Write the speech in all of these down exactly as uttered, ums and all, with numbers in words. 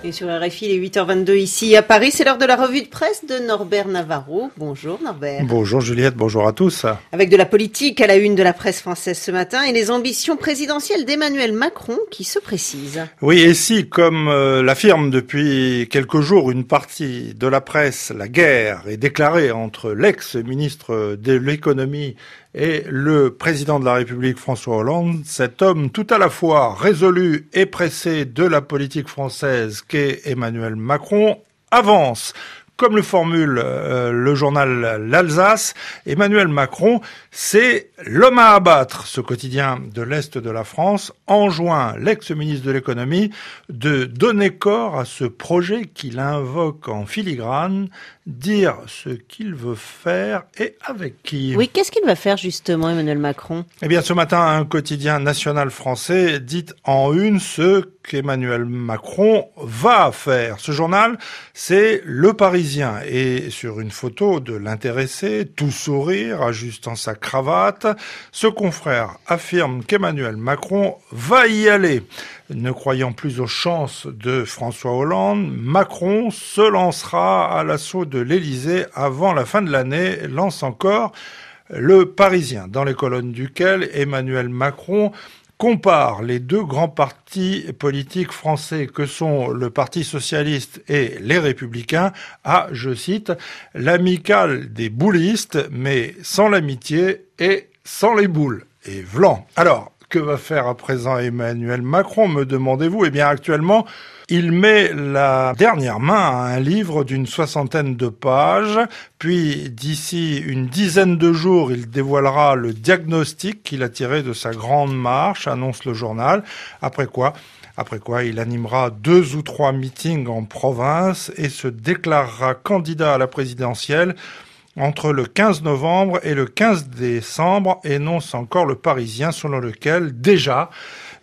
Et sur R F I, il est huit heures vingt-deux ici à Paris. C'est l'heure de la revue de presse de Norbert Navarro. Bonjour Norbert. Bonjour Juliette, bonjour à tous. Avec de la politique à la une de la presse française ce matin et les ambitions présidentielles d'Emmanuel Macron qui se précisent. Oui, et si, comme euh, l'affirme depuis quelques jours une partie de la presse, la guerre est déclarée entre l'ex-ministre de l'économie et le président de la République François Hollande, cet homme tout à la fois résolu et pressé de la politique française qu'est Emmanuel Macron avance. Comme le formule euh, le journal L'Alsace, Emmanuel Macron, c'est l'homme à abattre. Ce quotidien de l'Est de la France enjoint l'ex-ministre de l'économie de donner corps à ce projet qu'il invoque en filigrane, dire ce qu'il veut faire et avec qui. Oui, qu'est-ce qu'il va faire justement Emmanuel Macron ? Eh bien, ce matin, un quotidien national français dit en une ce qu'Emmanuel Macron va faire. Ce journal, c'est Le Parisien. Et sur une photo de l'intéressé, tout sourire, ajustant sa cravate, ce confrère affirme qu'Emmanuel Macron va y aller. Ne croyant plus aux chances de François Hollande, Macron se lancera à l'assaut de l'Élysée avant la fin de l'année, lance encore Le Parisien, dans les colonnes duquel Emmanuel Macron compare les deux grands partis politiques français que sont le Parti socialiste et les Républicains à, je cite, l'amicale des boulistes, mais sans l'amitié et sans les boules. Et vlan. Alors, que va faire à présent Emmanuel Macron, me demandez-vous ? Eh bien, actuellement, il met la dernière main à un livre d'une soixantaine de pages, puis d'ici une dizaine de jours, il dévoilera le diagnostic qu'il a tiré de sa grande marche, annonce le journal. Après quoi Après quoi, il animera deux ou trois meetings en province et se déclarera candidat à la présidentielle entre le quinze novembre et le quinze décembre, énonce encore Le Parisien, selon lequel, déjà,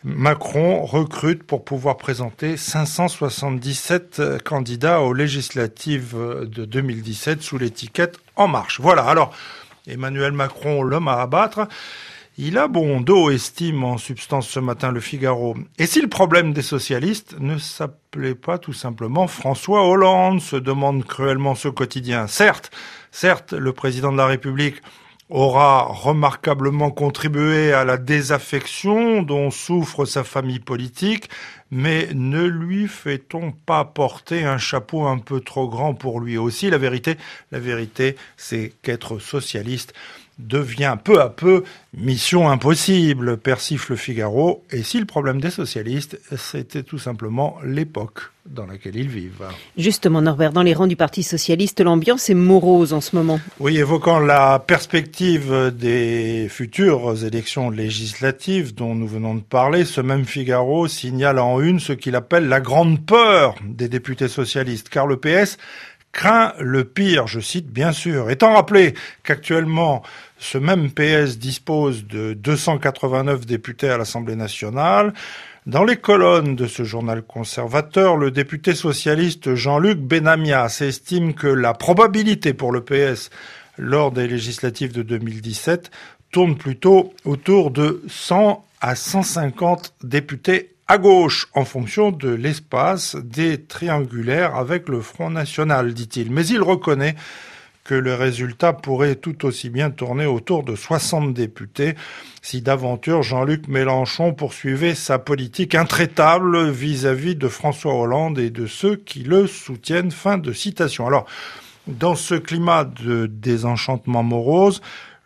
Macron recrute pour pouvoir présenter cinq cent soixante-dix-sept candidats aux législatives de deux mille dix-sept sous l'étiquette En Marche. Voilà, alors, Emmanuel Macron, l'homme à abattre, il a bon dos, estime en substance ce matin Le Figaro. Et si le problème des socialistes ne s'appelait pas tout simplement François Hollande, se demande cruellement ce quotidien. Certes, certes, le président de la République aura remarquablement contribué à la désaffection dont souffre sa famille politique, mais ne lui fait-on pas porter un chapeau un peu trop grand pour lui aussi ? La vérité, la vérité, c'est qu'être socialiste devient peu à peu mission impossible, persifle Le Figaro. Et si le problème des socialistes, c'était tout simplement l'époque dans laquelle ils vivent. Justement, Norbert, dans les rangs du Parti socialiste, l'ambiance est morose en ce moment. Oui, évoquant la perspective des futures élections législatives dont nous venons de parler, ce même Figaro signale en une ce qu'il appelle la grande peur des députés socialistes, car le P S craint le pire, je cite bien sûr. Étant rappelé qu'actuellement, ce même P S dispose de deux cent quatre-vingt-neuf députés à l'Assemblée nationale, dans les colonnes de ce journal conservateur, le député socialiste Jean-Luc Benamias estime que la probabilité pour le P S lors des législatives de deux mille dix-sept tourne plutôt autour de cent à cent cinquante députés à gauche, en fonction de l'espace des triangulaires avec le Front National, dit-il. Mais il reconnaît que le résultat pourrait tout aussi bien tourner autour de soixante députés si d'aventure Jean-Luc Mélenchon poursuivait sa politique intraitable vis-à-vis de François Hollande et de ceux qui le soutiennent. Fin de citation. Alors, dans ce climat de désenchantement morose,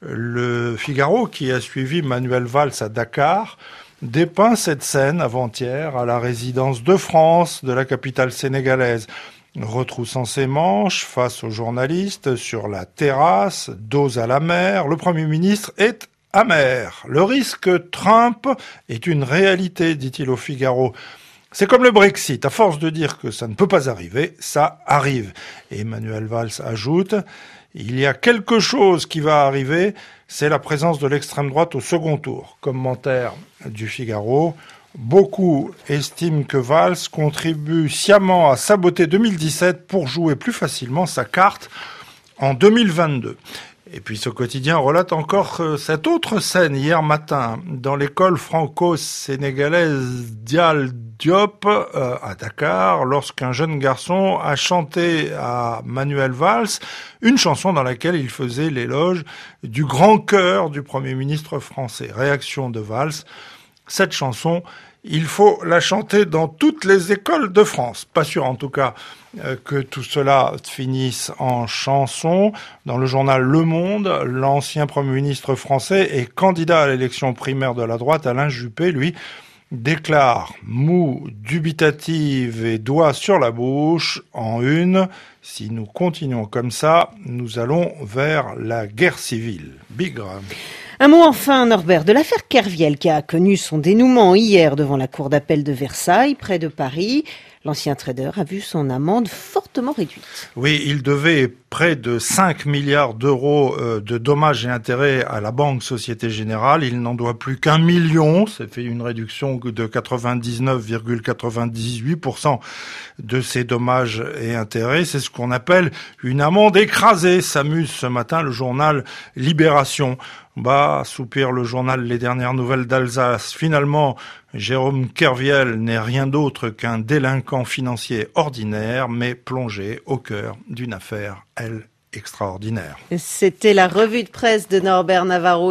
le Figaro, qui a suivi Manuel Valls à Dakar, dépeint cette scène avant-hier à la résidence de France de la capitale sénégalaise. Retroussant ses manches face aux journalistes sur la terrasse, dos à la mer, le Premier ministre est amer. Le risque Trump est une réalité, dit-il au Figaro. C'est comme le Brexit. À force de dire que ça ne peut pas arriver, ça arrive. Et Manuel Valls ajoute: il y a quelque chose qui va arriver, c'est la présence de l'extrême droite au second tour. Commentaire du Figaro. Beaucoup estiment que Valls contribue sciemment à saboter deux mille dix-sept pour jouer plus facilement sa carte en deux mille vingt-deux. Et puis ce quotidien relate encore cette autre scène hier matin dans l'école franco-sénégalaise Dial Diop euh, à Dakar, lorsqu'un jeune garçon a chanté à Manuel Valls une chanson dans laquelle il faisait l'éloge du grand cœur du Premier ministre français. Réaction de Valls: cette chanson, il faut la chanter dans toutes les écoles de France. Pas sûr en tout cas euh, que tout cela finisse en chanson. Dans le journal Le Monde, l'ancien Premier ministre français et candidat à l'élection primaire de la droite, Alain Juppé, lui, déclare mou, dubitative et doigt sur la bouche en une: si nous continuons comme ça, nous allons vers la guerre civile. Bigre. Un mot enfin, Norbert, de l'affaire Kerviel qui a connu son dénouement hier devant la cour d'appel de Versailles, près de Paris. L'ancien trader a vu son amende fortement réduite. Oui, il devait près de cinq milliards d'euros de dommages et intérêts à la Banque Société Générale. Il n'en doit plus qu'un million. Ça fait une réduction de quatre-vingt-dix-neuf virgule quatre-vingt-dix-huit pour cent de ces dommages et intérêts. C'est ce qu'on appelle une amende écrasée, s'amuse ce matin le journal Libération. Bah, soupire le journal Les Dernières Nouvelles d'Alsace. Finalement, Jérôme Kerviel n'est rien d'autre qu'un délinquant financier ordinaire, mais plongé au cœur d'une affaire, elle, extraordinaire. C'était la revue de presse de Norbert Navarro.